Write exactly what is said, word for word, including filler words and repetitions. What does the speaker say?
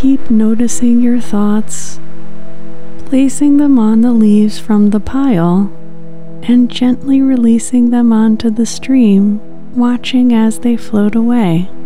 keep noticing your thoughts, placing them on the leaves from the pile, and gently releasing them onto the stream, watching as they float away.